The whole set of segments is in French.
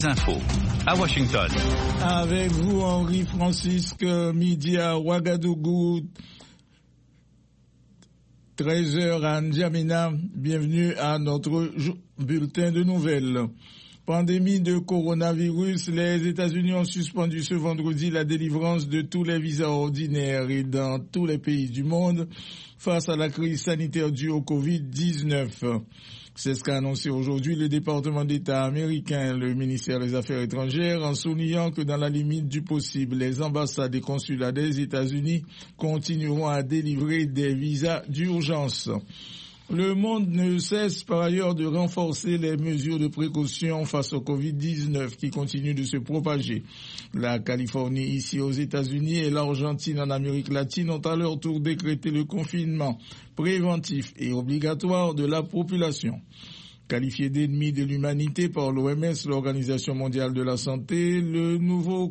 Infos à Washington. Avec vous, Henri Francisque, midi à Ouagadougou, 13h à N'Djamena. Bienvenue à notre bulletin de nouvelles. Pandémie de coronavirus, les États-Unis ont suspendu ce vendredi la délivrance de tous les visas ordinaires et dans tous les pays du monde face à la crise sanitaire due au Covid-19. C'est ce qu'a annoncé aujourd'hui le département d'État américain, le ministère des Affaires étrangères, en soulignant que dans la limite du possible, les ambassades et consulats des États-Unis continueront à délivrer des visas d'urgence. Le monde ne cesse par ailleurs de renforcer les mesures de précaution face au Covid-19 qui continue de se propager. La Californie ici aux États-Unis et l'Argentine en Amérique latine ont à leur tour décrété le confinement préventif et obligatoire de la population. Qualifié d'ennemi de l'humanité par l'OMS, l'Organisation mondiale de la santé, le nouveau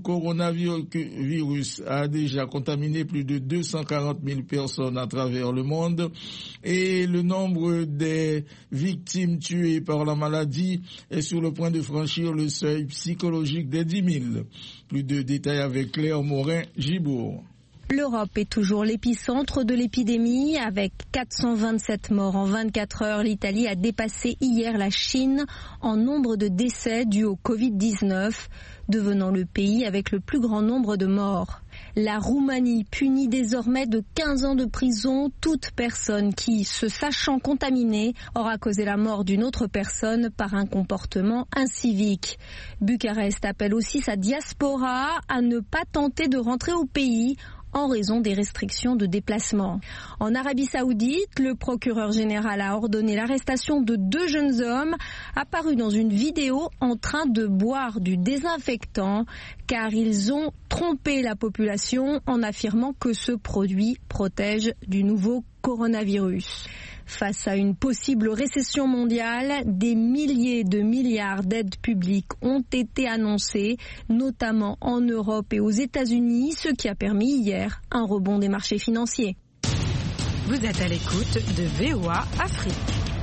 coronavirus a déjà contaminé plus de 240 000 personnes à travers le monde et le nombre des victimes tuées par la maladie est sur le point de franchir le seuil psychologique des 10 000. Plus de détails avec Claire Morin-Gibourg. L'Europe est toujours l'épicentre de l'épidémie avec 427 morts en 24 heures. L'Italie a dépassé hier la Chine en nombre de décès dus au Covid-19, devenant le pays avec le plus grand nombre de morts. La Roumanie punit désormais de 15 ans de prison toute personne qui, se sachant contaminée, aura causé la mort d'une autre personne par un comportement incivique. Bucarest appelle aussi sa diaspora à ne pas tenter de rentrer au pays en raison des restrictions de déplacement. En Arabie Saoudite, le procureur général a ordonné l'arrestation de 2 jeunes hommes apparus dans une vidéo en train de boire du désinfectant car ils ont trompé la population en affirmant que ce produit protège du nouveau coronavirus. Face à une possible récession mondiale, des milliers de milliards d'aides publiques ont été annoncées, notamment en Europe et aux États-Unis, ce qui a permis hier un rebond des marchés financiers. Vous êtes à l'écoute de VOA Afrique.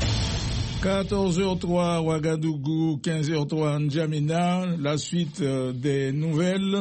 14h03 Ouagadougou, 15h03 N'Djamena, la suite des nouvelles.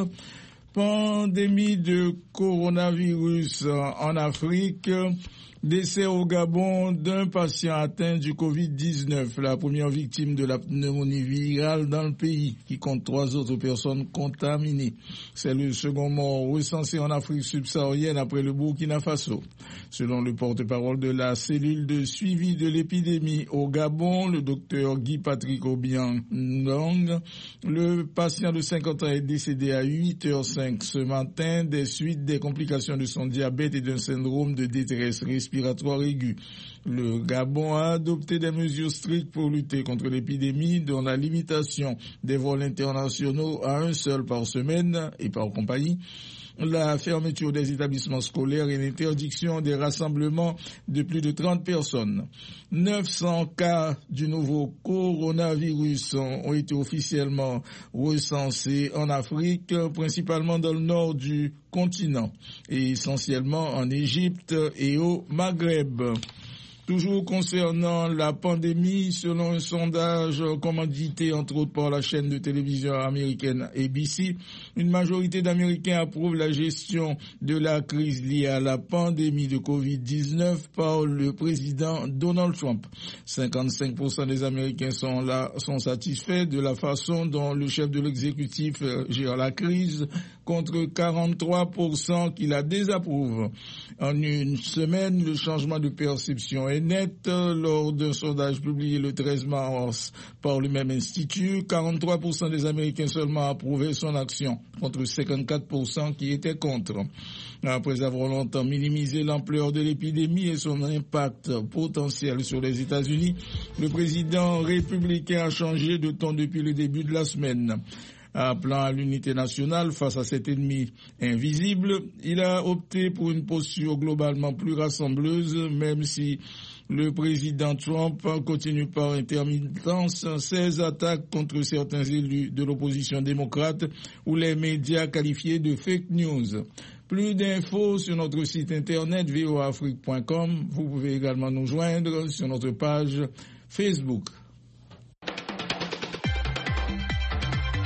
Pandémie de coronavirus en Afrique. Décès au Gabon d'un patient atteint du Covid-19, la première victime de la pneumonie virale dans le pays, qui compte 3 autres personnes contaminées. C'est le second mort recensé en Afrique subsaharienne après le Burkina Faso. Selon le porte-parole de la cellule de suivi de l'épidémie au Gabon, le docteur Guy Patrick Obiang-Ndong, le patient de 50 ans est décédé à 8h05 ce matin des suites des complications de son diabète et d'un syndrome de détresse respiratoire aiguë. Le Gabon a adopté des mesures strictes pour lutter contre l'épidémie, dont la limitation des vols internationaux à un seul par semaine et par compagnie, la fermeture des établissements scolaires et l'interdiction des rassemblements de plus de 30 personnes. 900 cas du nouveau coronavirus ont été officiellement recensés en Afrique, principalement dans le nord du continent et essentiellement en Égypte et au Maghreb. Toujours concernant la pandémie, selon un sondage commandité entre autres par la chaîne de télévision américaine ABC, une majorité d'Américains approuvent la gestion de la crise liée à la pandémie de Covid-19 par le président Donald Trump. 55% des Américains sont satisfaits de la façon dont le chef de l'exécutif gère la crise, contre 43% qui la désapprouvent. En une semaine, le changement de perception est net. Lors d'un sondage publié le 13 mars par le même institut, 43% des Américains seulement approuvaient son action, contre 54% qui étaient contre. Après avoir longtemps minimisé l'ampleur de l'épidémie et son impact potentiel sur les États-Unis, le président républicain a changé de ton depuis le début de la semaine. Appelant à l'unité nationale face à cet ennemi invisible, il a opté pour une posture globalement plus rassembleuse, même si le président Trump continue par intermittence ses attaques contre certains élus de l'opposition démocrate ou les médias qualifiés de fake news. Plus d'infos sur notre site internet voaafrique.com. Vous pouvez également nous joindre sur notre page Facebook.